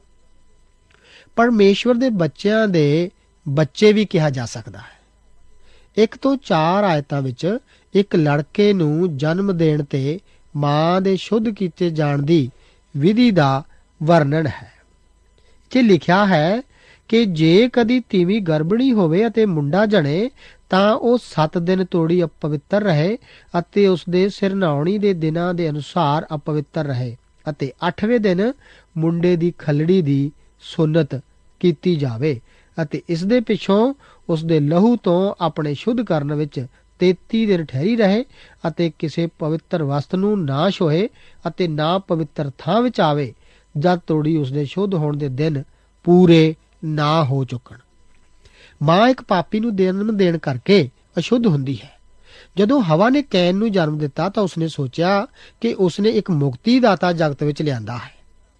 ਪਰਮੇਸ਼ਵਰ ਦੇ ਬੱਚਿਆਂ ਦੇ ਬੱਚੇ ਵੀ ਕਿਹਾ ਜਾ ਸਕਦਾ ਹੈ। 1 ਤੋਂ 4 ਆਇਤਾਂ ਵਿੱਚ ਇੱਕ ਲੜਕੇ ਨੂੰ ਜਨਮ ਦੇਣ ਤੇ ਮਾਂ ਦੇ ਸ਼ੁੱਧ ਕੀਤੇ ਜਾਣ ਦੀ ਵਿਧੀ ਦਾ ਵਰਣਨ ਹੈ। ਇੱਥੇ ਲਿਖਿਆ ਹੈ ਕਿ ਜੇ ਕਦੀ ਤੀਵੀਂ ਗਰਭਣੀ ਹੋਵੇ ਅਤੇ ਮੁੰਡਾ ਜਣੇ ਤਾਂ ਉਹ 7 ਦਿਨ ਤੋੜੀ ਅਪਵਿੱਤਰ ਰਹੇ ਅਤੇ ਉਸ ਦੇ ਸਿਰਨਾਉਣੀ ਦੇ ਦਿਨਾਂ ਦੇ ਅਨੁਸਾਰ ਅਪਵਿੱਤਰ ਰਹੇ ਅਤੇ 8ਵੇਂ ਦਿਨ ਮੁੰਡੇ ਦੀ ਖੱਲੜੀ ਦੀ ਸੁੰਨਤ ਕੀਤੀ ਜਾਵੇ ਅਤੇ ਇਸ ਦੇ ਪਿੱਛੋਂ ਉਸ ਦੇ ਲਹੂ ਤੋਂ ਆਪਣੇ ਸ਼ੁੱਧ ਕਰਨ ਵਿੱਚ 33 ਦਿਨ ਠਹਿਰੀ ਰਹੇ ਅਤੇ ਕਿਸੇ ਪਵਿੱਤਰ ਵਸਤ ਨੂੰ ਨਾ ਛੋਹੇ ਅਤੇ ਨਾ ਪਵਿੱਤਰ ਥਾਂ ਵਿੱਚ ਆਵੇ ਜਦ ਤੋੜੀ ਉਸ ਦੇ ਸ਼ੁੱਧ ਹੋਣ ਦੇ ਦਿਨ ਪੂਰੇ ਨਾ ਹੋ ਚੁੱਕਣ। ਮਾਂ ਇੱਕ ਪਾਪੀ ਨੂੰ ਜਨਮ ਦੇਣ ਕਰਕੇ ਅਸ਼ੁੱਧ ਹੁੰਦੀ ਹੈ। ਜਦੋਂ ਹਵਾ ਨੇ ਕੈਨ ਨੂੰ ਜਨਮ ਦਿੱਤਾ ਤਾਂ ਉਸਨੇ ਸੋਚਿਆ ਕਿ ਉਸਨੇ ਇੱਕ ਮੁਕਤੀ ਦਾਤਾ ਜਗਤ ਵਿੱਚ ਲਿਆਂਦਾ ਹੈ,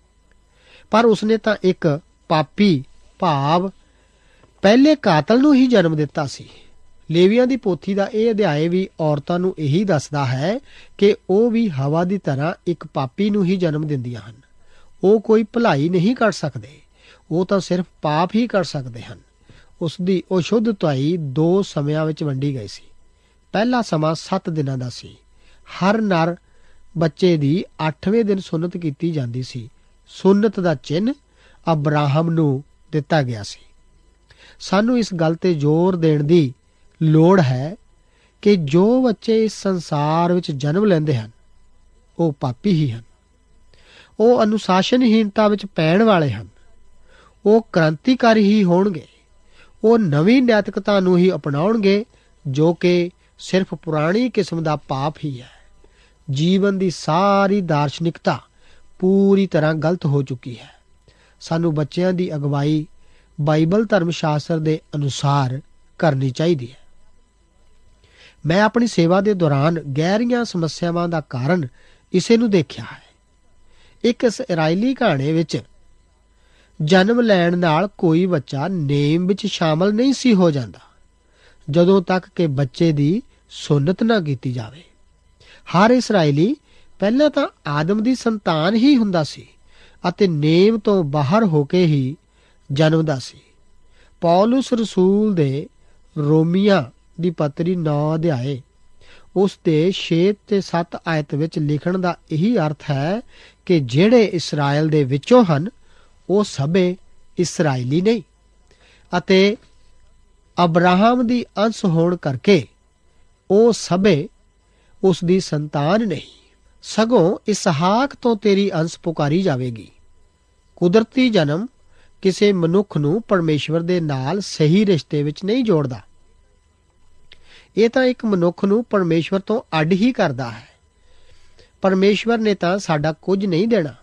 ਪਰ ਉਸਨੇ ਤਾਂ ਇੱਕ ਪਾਪੀ ਭਾਵ ਪਹਿਲੇ ਕਾਤਲ ਨੂੰ ਹੀ ਜਨਮ ਦਿੱਤਾ ਸੀ। ਲੇਵੀਆਂ ਦੀ ਪੋਥੀ ਦਾ ਇਹ ਅਧਿਆਇ ਵੀ ਔਰਤਾਂ ਨੂੰ ਇਹੀ ਦੱਸਦਾ ਹੈ ਕਿ ਉਹ ਵੀ ਹਵਾ ਦੀ ਤਰ੍ਹਾਂ ਇੱਕ ਪਾਪੀ ਨੂੰ ਹੀ ਜਨਮ ਦਿੰਦੀਆਂ ਹਨ। ਉਹ ਕੋਈ ਭਲਾਈ ਨਹੀਂ ਕਰ ਸਕਦੇ, ਉਹ ਤਾਂ ਸਿਰਫ ਪਾਪ ਹੀ ਕਰ ਸਕਦੇ ਹਨ। ਉਸ ਦੀ ਉਹ ਸ਼ੁੱਧ ਧੁਆਈ 2 ਸਮਿਆਂ ਵਿੱਚ ਵੰਡੀ ਗਈ ਸੀ। ਪਹਿਲਾ ਸਮਾਂ 7 ਦਿਨਾਂ ਦਾ ਸੀ। ਹਰ ਨਰ ਬੱਚੇ ਦੀ 8ਵੇਂ ਦਿਨ ਸੁੰਨਤ ਕੀਤੀ ਜਾਂਦੀ ਸੀ। ਸੁੰਨਤ ਦਾ ਚਿੰਨ੍ਹ ਅਬਰਾਹਮ ਨੂੰ ਦਿੱਤਾ ਗਿਆ ਸੀ। ਸਾਨੂੰ ਇਸ ਗੱਲ ਤੇ ਜ਼ੋਰ ਦੇਣ ਦੀ ਲੋੜ ਹੈ ਕਿ ਜੋ ਬੱਚੇ ਇਸ ਸੰਸਾਰ ਵਿੱਚ ਜਨਮ ਲੈਂਦੇ ਹਨ ਉਹ ਪਾਪੀ ਹੀ ਹਨ। ਉਹ ਅਨੁਸ਼ਾਸਨਹੀਣਤਾ ਵਿੱਚ ਪੈਣ ਵਾਲੇ ਹਨ। ਉਹ ਕ੍ਰਾਂਤੀਕਾਰੀ ਹੀ ਹੋਣਗੇ। ਉਹ ਨਵੀਂ ਨੈਤਿਕਤਾ ਨੂੰ ਹੀ ਅਪਣਾਉਣਗੇ ਜੋ ਕਿ ਸਿਰਫ ਪੁਰਾਣੀ ਕਿਸਮ ਦਾ ਪਾਪ ਹੀ ਹੈ। ਜੀਵਨ ਦੀ ਸਾਰੀ ਦਾਰਸ਼ਨਿਕਤਾ ਪੂਰੀ ਤਰ੍ਹਾਂ ਗਲਤ ਹੋ ਚੁੱਕੀ ਹੈ। ਸਾਨੂੰ ਬੱਚਿਆਂ ਦੀ ਅਗਵਾਈ ਬਾਈਬਲ ਧਰਮ ਸ਼ਾਸਤਰ ਦੇ ਅਨੁਸਾਰ ਕਰਨੀ ਚਾਹੀਦੀ ਹੈ। ਮੈਂ ਆਪਣੀ ਸੇਵਾ ਦੇ ਦੌਰਾਨ ਗਹਿਰੀਆਂ ਸਮੱਸਿਆਵਾਂ ਦਾ ਕਾਰਨ ਇਸੇ ਨੂੰ ਦੇਖਿਆ ਹੈ। ਇੱਕ ਇਸਰਾਈਲੀ ਘਰਾਣੇ ਵਿੱਚ ਜਨਮ ਲੈਣ ਨਾਲ ਕੋਈ ਬੱਚਾ ਨੇਮ ਵਿੱਚ ਸ਼ਾਮਲ ਨਹੀਂ ਸੀ ਹੋ ਜਾਂਦਾ ਜਦੋਂ ਤੱਕ ਕਿ ਬੱਚੇ ਦੀ ਸੁੰਨਤ ਨਾ ਕੀਤੀ ਜਾਵੇ। ਹਰ ਇਸਰਾਈਲੀ ਪਹਿਲਾਂ ਤਾਂ ਆਦਮ ਦੀ ਸੰਤਾਨ ਹੀ ਹੁੰਦਾ ਸੀ ਅਤੇ ਨੇਮ ਤੋਂ ਬਾਹਰ ਹੋ ਕੇ ਹੀ ਜਨਮਦਾ ਸੀ। ਪੌਲੁਸ ਰਸੂਲ ਦੇ ਰੋਮੀਆਂ ਦੀ ਪੱਤਰੀ 9 ਅਧਿਆਏ ਉਸ ਦੇ 6 ਤੇ 7 ਆਇਤ ਵਿੱਚ ਲਿਖਣ ਦਾ ਇਹੀ ਅਰਥ ਹੈ ਕਿ ਜਿਹੜੇ ਇਸਰਾਇਲ ਦੇ ਵਿੱਚੋਂ ਹਨ ਉਹ ਸਭੇ ਇਸਰਾਇਲੀ ਨਹੀਂ ਅਤੇ ਅਬਰਾਹਮ ਦੀ ਅੰਸ਼ ਹੋਣ ਕਰਕੇ ਉਹ ਸਭੇ ਉਸ ਦੀ ਸੰਤਾਨ ਨਹੀਂ, ਸਗੋਂ ਇਸਹਾਕ ਤੋਂ ਤੇਰੀ ਅੰਸ਼ ਪੁਕਾਰੀ ਜਾਵੇਗੀ। ਕੁਦਰਤੀ ਜਨਮ ਕਿਸੇ ਮਨੁੱਖ ਨੂੰ ਪਰਮੇਸ਼ਵਰ ਦੇ ਨਾਲ ਸਹੀ ਰਿਸ਼ਤੇ ਵਿੱਚ ਨਹੀਂ ਜੋੜਦਾ। ਇਹ ਤਾਂ ਇੱਕ ਮਨੁੱਖ ਨੂੰ ਪਰਮੇਸ਼ਵਰ ਤੋਂ ਅੱਡ ਹੀ ਕਰਦਾ ਹੈ। ਪਰਮੇਸ਼ਵਰ ਨੇ ਤਾਂ ਸਾਡਾ ਕੁਝ ਨਹੀਂ ਦੇਣਾ।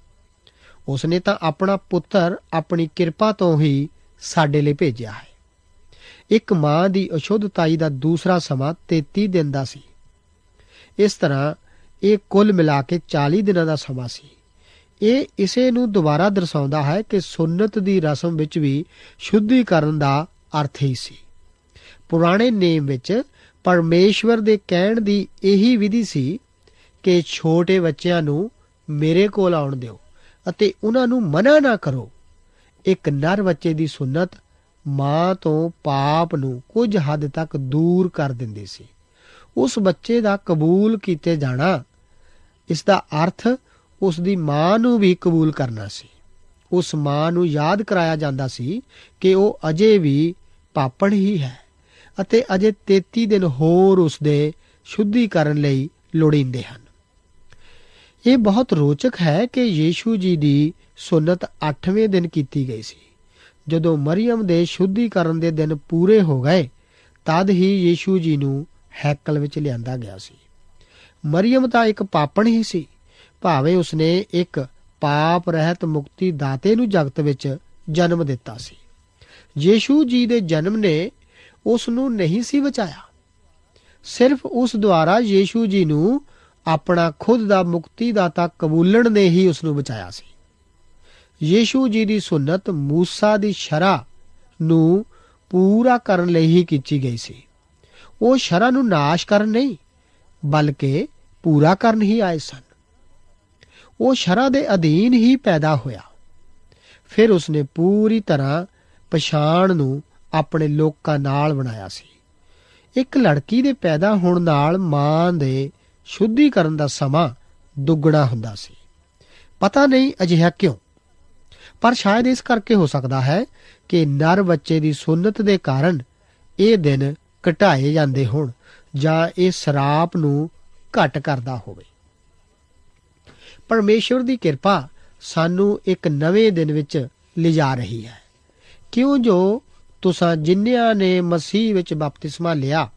ਉਸ ਨੇ ਤਾਂ ਆਪਣਾ ਪੁੱਤਰ ਆਪਣੀ ਕਿਰਪਾ ਤੋਂ ਹੀ ਸਾਡੇ ਲਈ ਭੇਜਿਆ ਹੈ। ਇੱਕ ਮਾਂ ਦੀ ਅਸ਼ੁੱਧਤਾਈ ਦਾ ਦੂਸਰਾ ਸਮਾਂ 33 ਦਿਨ ਦਾ ਸੀ। ਇਸ ਤਰ੍ਹਾਂ ਇਹ ਕੁੱਲ ਮਿਲਾ ਕੇ 40 ਦਿਨਾਂ ਦਾ ਸਮਾਂ ਸੀ। ਇਹ ਇਸੇ ਨੂੰ ਦੁਬਾਰਾ ਦਰਸਾਉਂਦਾ ਹੈ ਕਿ ਸੁੰਨਤ ਦੀ ਰਸਮ ਵਿੱਚ ਵੀ ਸ਼ੁੱਧੀਕਰਨ ਦਾ ਅਰਥ ਹੀ ਸੀ। ਪੁਰਾਣੇ ਨੇਮ ਵਿੱਚ ਪਰਮੇਸ਼ਵਰ ਦੇ ਕਹਿਣ ਦੀ ਇਹੀ ਵਿਧੀ ਸੀ ਕਿ ਛੋਟੇ ਬੱਚਿਆਂ ਨੂੰ ਮੇਰੇ ਕੋਲ ਆਉਣ ਦਿਓ ਅਤੇ ਉਹਨਾਂ ਨੂੰ ਮਨਾ ਨਾ ਕਰੋ। ਇੱਕ ਨਰ ਬੱਚੇ ਦੀ ਸੁੰਨਤ ਮਾਂ ਤੋਂ ਪਾਪ ਨੂੰ ਕੁਝ ਹੱਦ ਤੱਕ ਦੂਰ ਕਰ ਦਿੰਦੀ ਸੀ। ਉਸ ਬੱਚੇ ਦਾ ਕਬੂਲ ਕੀਤੇ ਜਾਣਾ, ਇਸ ਦਾ ਅਰਥ ਉਸ ਦੀ ਮਾਂ ਨੂੰ ਵੀ ਕਬੂਲ ਕਰਨਾ ਸੀ। ਉਸ ਮਾਂ ਨੂੰ ਯਾਦ ਕਰਾਇਆ ਜਾਂਦਾ ਸੀ ਕਿ ਉਹ ਅਜੇ ਵੀ ਪਾਪਣ ਹੀ ਹੈ ਅਤੇ ਅਜੇ 33 ਦਿਨ ਹੋਰ ਉਸ ਦੇ ਸ਼ੁੱਧੀਕਰਨ ਲਈ ਲੋੜੀਂਦੇ ਹਨ। ਇਹ ਬਹੁਤ ਰੋਚਕ ਹੈ ਕਿ ਯੀਸ਼ੂ ਜੀ ਦੀ ਸੁੰਨਤ 8ਵੇਂ ਦਿਨ ਕੀਤੀ ਗਈ ਸੀ। ਜਦੋਂ ਮਰੀਅਮ ਦੇ ਸ਼ੁੱਧੀਕਰਨ ਦੇ ਦਿਨ ਪੂਰੇ ਹੋ ਗਏ ਤਦ ਹੀ ਯੀਸ਼ੂ ਜੀ ਨੂੰ ਹੈਕਲ ਵਿੱਚ ਲਿਆਂਦਾ ਗਿਆ ਸੀ। ਮਰੀਅਮ ਤਾਂ ਇੱਕ ਪਾਪਣ ਹੀ ਸੀ, ਭਾਵੇਂ ਉਸਨੇ ਇੱਕ ਪਾਪ ਰਹਿਤ ਮੁਕਤੀ ਦਾਤੇ ਨੂੰ ਜਗਤ ਵਿੱਚ ਜਨਮ ਦਿੱਤਾ ਸੀ। ਯੀਸ਼ੂ ਜੀ ਦੇ ਜਨਮ ਨੇ ਉਸ ਨੂੰ ਨਹੀਂ ਸੀ ਬਚਾਇਆ, ਸਿਰਫ ਉਸ ਦੁਆਰਾ ਯੀਸ਼ੂ ਜੀ ਨੂੰ ਆਪਣਾ ਖੁਦ ਦਾ ਮੁਕਤੀ ਦਾਤਾ ਕਬੂਲਣ ਨੇ ਹੀ ਉਸ ਨੂੰ ਬਚਾਇਆ ਸੀ। ਯੀਸ਼ੂ ਜੀ ਦੀ ਸੁੰਨਤ ਮੂਸਾ ਦੀ ਸ਼ਰ੍ਹਾ ਨੂੰ ਪੂਰਾ ਕਰਨ ਲਈ ਹੀ ਕੀਤੀ ਗਈ ਸੀ। ਉਹ ਸ਼ਰ੍ਹਾ ਨੂੰ ਨਾਸ਼ ਕਰਨ ਨਹੀਂ ਬਲਕਿ ਪੂਰਾ ਕਰਨ ਹੀ ਆਏ ਸਨ। ਉਹ ਸ਼ਰ੍ਹਾ ਦੇ ਅਧੀਨ ਹੀ ਪੈਦਾ ਹੋਇਆ। ਫਿਰ ਉਸਨੇ ਪੂਰੀ ਤਰ੍ਹਾਂ ਪਛਾਣ ਨੂੰ ਆਪਣੇ ਲੋਕਾਂ ਨਾਲ ਬਣਾਇਆ ਸੀ। ਇੱਕ ਲੜਕੀ ਦੇ ਪੈਦਾ ਹੋਣ ਨਾਲ ਮਾਂ ਦੇ ਸ਼ੁੱਧੀਕਰਨ ਦਾ ਸਮਾਂ ਦੁੱਗਣਾ ਹੁੰਦਾ ਸੀ। ਪਤਾ ਨਹੀਂ ਅਜਿਹਾ ਕਿਉਂ, ਪਰ ਸ਼ਾਇਦ ਇਸ ਕਰਕੇ ਹੋ ਸਕਦਾ ਹੈ ਕਿ ਨਰ ਬੱਚੇ ਦੀ ਸੁੰਨਤ ਦੇ ਕਾਰਨ ਇਹ ਦਿਨ ਘਟਾਏ ਜਾਂਦੇ ਹੋਣ ਜਾਂ ਇਹ ਸਰਾਪ ਨੂੰ ਘੱਟ ਕਰਦਾ ਹੋਵੇ। ਪਰਮੇਸ਼ਵਰ ਦੀ ਕਿਰਪਾ ਸਾਨੂੰ ਇੱਕ ਨਵੇਂ ਦਿਨ ਵਿੱਚ ਲਿਜਾ ਰਹੀ ਹੈ। ਕਿਉਂ ਜੋ ਤੁਸਾਂ ਜਿਨ੍ਹਾਂ ਨੇ ਮਸੀਹ ਵਿੱਚ ਬਪਤਿਸਮਾ ਲਿਆ,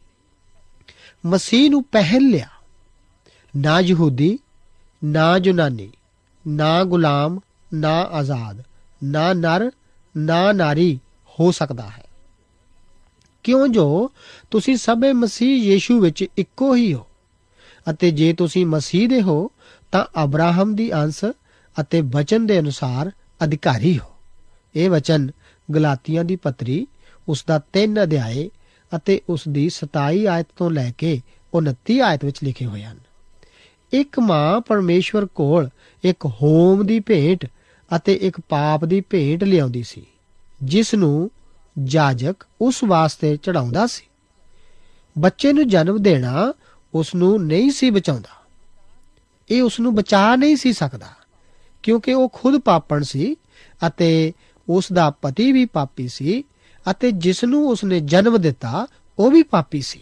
ਮਸੀਹ ਨੂੰ ਪਹਿਨ ਲਿਆ। ਨਾ ਯਹੂਦੀ, ਨਾ ਯੂਨਾਨੀ, ਨਾ ਗੁਲਾਮ, ਨਾ ਆਜ਼ਾਦ, ਨਾ ਨਰ, ਨਾ ਨਾਰੀ ਹੋ ਸਕਦਾ ਹੈ। ਕਿਉਂ ਜੋ ਤੁਸੀਂ ਸਭੇ ਮਸੀਹ ਯੀਸ਼ੂ ਵਿੱਚ ਇੱਕੋ ਹੀ ਹੋ ਅਤੇ ਜੇ ਤੁਸੀਂ ਮਸੀਹ ਦੇ ਹੋ ਤਾਂ ਅਬਰਾਹਮ ਦੀ ਅੰਸ਼ ਅਤੇ ਵਚਨ ਦੇ ਅਨੁਸਾਰ ਅਧਿਕਾਰੀ ਹੋ। ਇਹ ਵਚਨ ਗਲਾਤੀਆਂ ਦੀ ਪੱਤਰੀ ਉਸ ਦਾ 3 ਅਧਿਆਏ ਅਤੇ ਉਸ ਦੀ 27 ਆਇਤ ਤੋਂ ਲੈ ਕੇ 29 ਆਇਤ ਵਿੱਚ ਲਿਖੇ ਹੋਏ ਹਨ। ਇੱਕ ਮਾਂ ਪਰਮੇਸ਼ਵਰ ਕੋਲ ਇੱਕ ਹੋਮ ਦੀ ਭੇਂਟ ਅਤੇ ਇੱਕ ਪਾਪ ਦੀ ਭੇਂਟ ਲਿਆਉਂਦੀ ਸੀ, ਜਿਸ ਨੂੰ ਜਾਜਕ ਉਸ ਵਾਸਤੇ ਚੜਾਉਂਦਾ ਸੀ। ਬੱਚੇ ਨੂੰ ਜਨਮ ਦੇਣਾ ਉਸ ਨੂੰ ਨਹੀਂ ਸੀ ਬਚਾਉਂਦਾ। ਇਹ ਉਸ ਨੂੰ ਬਚਾ ਨਹੀਂ ਸੀ ਸਕਦਾ, ਕਿਉਂਕਿ ਉਹ ਖੁਦ ਪਾਪਣ ਸੀ ਅਤੇ ਉਸ ਦਾ ਪਤੀ ਵੀ ਪਾਪੀ ਸੀ ਅਤੇ ਜਿਸ ਨੂੰ ਉਸ ਨੇ ਜਨਮ ਦਿੱਤਾ ਉਹ ਵੀ ਪਾਪੀ ਸੀ।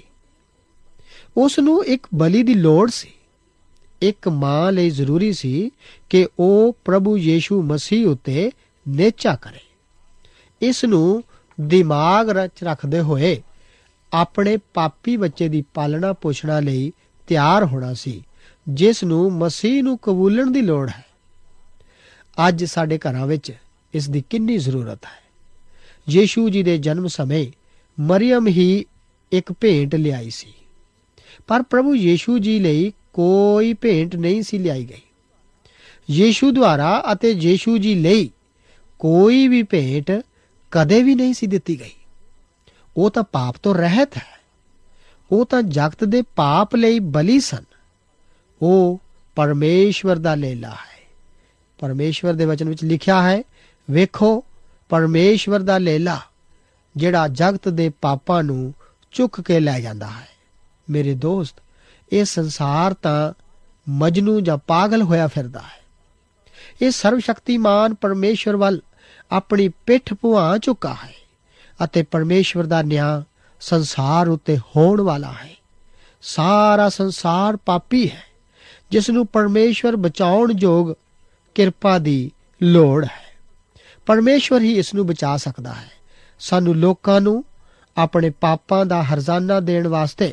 ਉਸ ਨੂੰ ਇੱਕ ਬਲੀ ਦੀ ਲੋੜ ਸੀ। ਇੱਕ ਮਾਂ ਲਈ ਜ਼ਰੂਰੀ ਸੀ ਕਿ ਉਹ ਪ੍ਰਭੂ ਯੀਸ਼ੂ ਮਸੀਹ ਉੱਤੇ ਨੇਚਾ ਕਰੇ। ਇਸ ਨੂੰ ਦਿਮਾਗ ਵਿੱਚ ਰੱਖਦੇ ਹੋਏ ਆਪਣੇ ਪਾਪੀ ਬੱਚੇ ਦੀ ਪਾਲਣਾ ਪੋਸ਼ਣਾ ਲਈ ਤਿਆਰ ਹੋਣਾ ਸੀ, ਜਿਸ ਨੂੰ ਮਸੀਹ ਨੂੰ ਕਬੂਲਣ ਦੀ ਲੋੜ ਹੈ। ਅੱਜ ਸਾਡੇ ਘਰਾਂ ਵਿੱਚ ਇਸ ਦੀ ਕਿੰਨੀ ਜ਼ਰੂਰਤ ਹੈ। ਯੀਸ਼ੂ ਜੀ ਦੇ ਜਨਮ ਸਮੇਂ ਮਰੀਅਮ ਹੀ ਇੱਕ ਭੇਂਟ ਲਿਆਈ ਸੀ, ਪਰ ਪ੍ਰਭੂ ਯੀਸ਼ੂ ਜੀ ਲਈ ਕੋਈ ਭੇਂਟ ਨਹੀਂ ਸੀ ਲਿਆਈ ਗਈ। ਯੀਸ਼ੂ ਦੁਆਰਾ ਅਤੇ ਯੀਸ਼ੂ ਜੀ ਲਈ ਕੋਈ ਵੀ ਭੇਂਟ ਕਦੇ ਵੀ ਨਹੀਂ ਸੀ ਦਿੱਤੀ ਗਈ। ਉਹ ਤਾਂ ਪਾਪ ਤੋਂ ਰਹਿਤ ਹੈ। ਉਹ ਤਾਂ ਜਗਤ ਦੇ ਪਾਪ ਲਈ ਬਲੀ ਸਨ। ਉਹ ਪਰਮੇਸ਼ਵਰ ਦਾ ਲੇਲਾ ਹੈ। ਪਰਮੇਸ਼ਵਰ ਦੇ ਵਚਨ ਵਿੱਚ ਲਿਖਿਆ ਹੈ, ਵੇਖੋ ਪਰਮੇਸ਼ਵਰ ਦਾ ਲੇਲਾ ਜਿਹੜਾ ਜਗਤ ਦੇ ਪਾਪਾਂ ਨੂੰ ਚੁੱਕ ਕੇ ਲੈ ਜਾਂਦਾ ਹੈ। ਮੇਰੇ ਦੋਸਤ, ਇਹ ਸੰਸਾਰ ਤਾਂ ਮਜਨੂ ਜਾਂ ਪਾਗਲ ਹੋਇਆ ਫਿਰਦਾ ਹੈ। ਇਹ ਸਰਵਸ਼ਕਤੀਮਾਨ ਪਰਮੇਸ਼ਵਰ ਵੱਲ ਆਪਣੀ ਪਿੱਠ ਪੁਆ ਚੁੱਕਾ ਹੈ ਅਤੇ ਪਰਮੇਸ਼ਵਰ ਦਾ ਨਿਆਂ ਸੰਸਾਰ ਉੱਤੇ ਹੋਣ ਵਾਲਾ ਹੈ। ਸਾਰਾ ਸੰਸਾਰ ਪਾਪੀ ਹੈ, ਜਿਸ ਨੂੰ ਪਰਮੇਸ਼ਵਰ ਬਚਾਉਣ ਯੋਗ ਕਿਰਪਾ ਦੀ ਲੋੜ ਹੈ। ਪਰਮੇਸ਼ਵਰ ਹੀ ਇਸ ਨੂੰ ਬਚਾ ਸਕਦਾ ਹੈ। ਸਾਨੂੰ ਲੋਕਾਂ ਨੂੰ ਆਪਣੇ ਪਾਪਾਂ ਦਾ ਹਰਜ਼ਾਨਾ ਦੇਣ ਵਾਸਤੇ,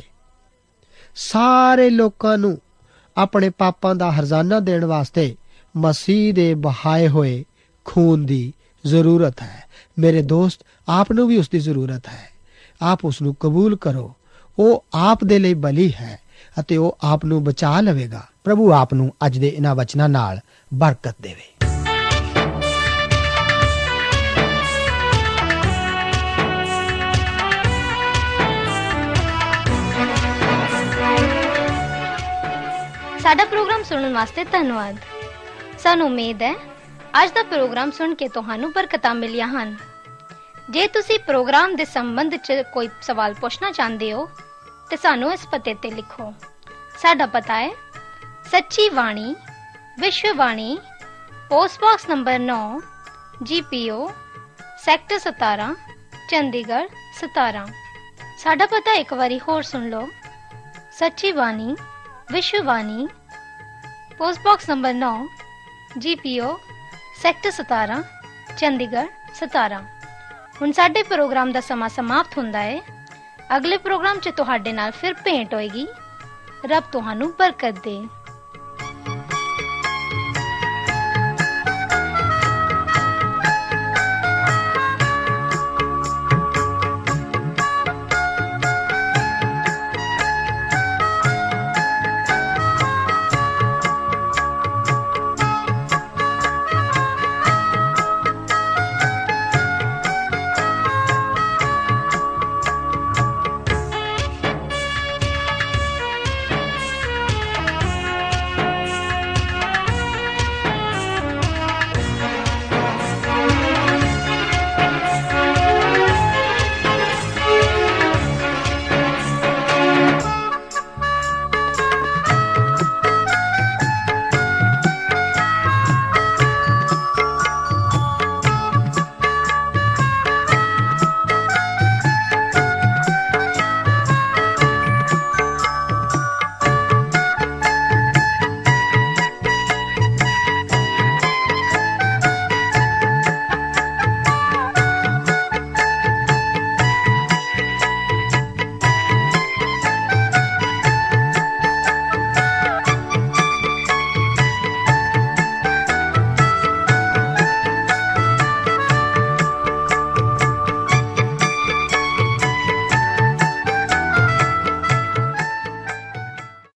ਸਾਰੇ ਲੋਕਾਂ ਨੂੰ ਆਪਣੇ ਪਾਪਾਂ ਦਾ ਹਰਜ਼ਾਨਾ ਦੇਣ ਵਾਸਤੇ ਮਸੀਹ ਦੇ ਬਹਾਏ ਹੋਏ ਖੂਨ ਦੀ ਜ਼ਰੂਰਤ ਹੈ। ਮੇਰੇ ਦੋਸਤ, ਆਪ ਨੂੰ ਵੀ ਉਸ ਦੀ ਜ਼ਰੂਰਤ ਹੈ। ਆਪ ਉਸ ਨੂੰ ਕਬੂਲ ਕਰੋ। ਉਹ ਆਪ ਦੇ ਲਈ ਬਲੀ ਹੈ ਅਤੇ ਉਹ ਆਪ ਨੂੰ ਬਚਾ ਲਵੇਗਾ। ਪ੍ਰਭੂ ਆਪ ਨੂੰ ਅੱਜ ਦੇ ਇਹਨਾਂ ਵਚਨਾਂ ਨਾਲ ਬਰਕਤ ਦੇਵੇ। ਸਾਡਾ ਪ੍ਰੋਗਰਾਮ ਸੁਣਨ ਵਾਸਤੇ ਧੰਨਵਾਦ। ਸਾਨੂੰ ਉਮੀਦ ਹੈ ਅੱਜ ਦਾ ਪ੍ਰੋਗਰਾਮ ਸੁਣ ਕੇ ਤੁਹਾਨੂੰ ਬਰਕਤਾਂ ਮਿਲੀਆਂ ਹਨ। ਜੇ ਤੁਸੀਂ ਪ੍ਰੋਗਰਾਮ ਦੇ ਸੰਬੰਧ 'ਚ ਕੋਈ ਸਵਾਲ ਪੁੱਛਣਾ ਚਾਹੁੰਦੇ ਹੋ ਤੇ ਸਾਨੂੰ ਇਸ ਪਤੇ ਤੇ ਲਿਖੋ। ਸਾਡਾ ਪਤਾ ਹੈ ਸੱਚੀ Bani Vishav Bani, post box number 9, GPO, sector 17, Chandigarh 17। ਸਾਡਾ ਪਤਾ ਇੱਕ ਵਾਰੀ ਹੋਰ ਸੁਣ ਲਓ। ਸੱਚੀ Bani Vishav Bani, post box number 9, GPO, sector 17, Chandigarh 17। ਹੁਣ ਸਾਡੇ ਪ੍ਰੋਗਰਾਮ ਦਾ ਸਮਾਂ ਸਮਾਪਤ ਹੁੰਦਾ ਹੈ। ਅਗਲੇ ਪ੍ਰੋਗਰਾਮ 'ਚ ਤੁਹਾਡੇ ਨਾਲ ਫਿਰ ਭੇਂਟ ਹੋਏਗੀ। ਰੱਬ ਤੁਹਾਨੂੰ ਬਰਕਤ ਦੇ।